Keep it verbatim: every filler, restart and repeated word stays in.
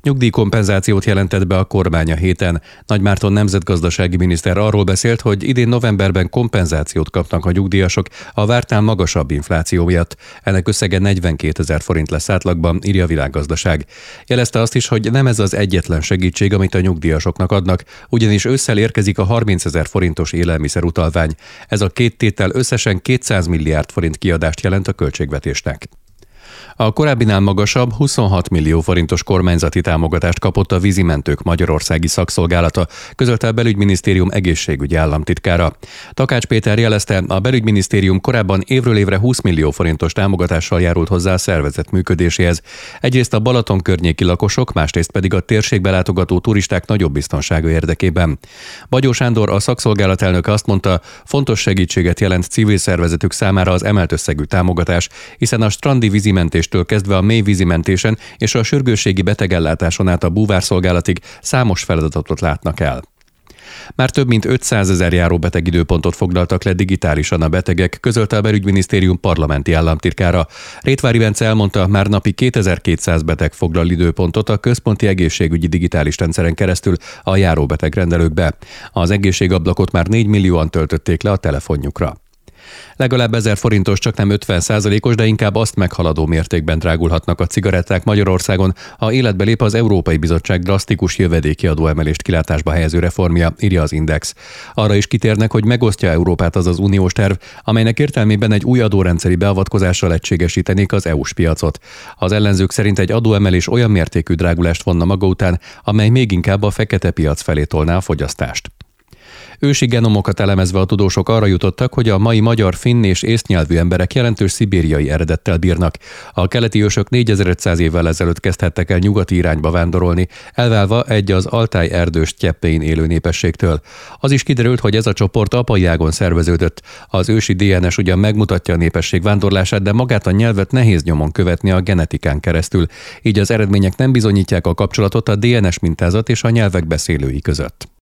Nyugdíjkompenzációt jelentett be a kormány a héten. Nagy Márton nemzetgazdasági miniszter arról beszélt, hogy idén novemberben kompenzációt kapnak a nyugdíjasok a vártnál magasabb infláció miatt. Ennek összege negyvenkétezer forint lesz átlagban, írja a Világgazdaság. Jelezte azt is, hogy nem ez az egyetlen segítség, amit a nyugdíjasoknak adnak, ugyanis ősszel érkezik a harmincezer forintos élelmiszerutalvány. Ez a két tétel összesen kétszáz milliárd forint kiadást jelent a költségvetésnek. A korábbinál magasabb huszonhat millió forintos kormányzati támogatást kapott a vízimentők magyarországi szakszolgálata, közölte a Belügyminisztérium egészségügyi államtitkára. Takács Péter jelezte, a Belügyminisztérium korábban évről évre húsz millió forintos támogatással járult hozzá a szervezet működéséhez. Egyrészt a Balaton környéki lakosok, másrészt pedig a térségbe látogató turisták nagyobb biztonsága érdekében. Bagyó Sándor, a szakszolgálat elnöke azt mondta, fontos segítséget jelent civil szervezetük számára az emelt összegű támogatás, hiszen a strandi vízimentés től kezdve a mély vízimentésen és a sürgősségi betegellátáson át a búvárszolgálatig számos feladatot látnak el. Már több mint ötszázezer járó betegidőpontot foglaltak le digitálisan a betegek, közölte a Belügyminisztérium parlamenti államtitkára. Rétvári Bence elmondta, már napi kétezer-kétszáz beteg foglal időpontot a központi egészségügyi digitális rendszeren keresztül a járóbetegrendelőkbe. Az egészségablakot már négy millióan töltötték le a telefonjukra. Legalább ezer forintos, csak nem ötven százalékos, de inkább azt meghaladó mértékben drágulhatnak a cigaretták Magyarországon, ha életbe lép az Európai Bizottság drasztikus jövedéki adóemelést kilátásba helyező reformja, írja az Index. Arra is kitérnek, hogy megosztja Európát az az uniós terv, amelynek értelmében egy új adórendszeri beavatkozással egységesítenék az é u-s piacot. Az ellenzők szerint egy adóemelés olyan mértékű drágulást vonna maga után, amely még inkább a fekete piac felé tolná a fogyasztást. Ősi genomokat elemezve a tudósok arra jutottak, hogy a mai magyar, finn és észnyelvű emberek jelentős szibériai eredettel bírnak. A keleti ősök négyezer-ötszáz évvel ezelőtt kezdhettek el nyugati irányba vándorolni, elválva egy az Altáj erdős tyeppén élő népességtől. Az is kiderült, hogy ez a csoport apai ágon szerveződött. Az ősi dé en es ugyan megmutatja a népesség vándorlását, de magát a nyelvet nehéz nyomon követni a genetikán keresztül. Így az eredmények nem bizonyítják a kapcsolatot a dé en es mintázat és a nyelvek beszélői között.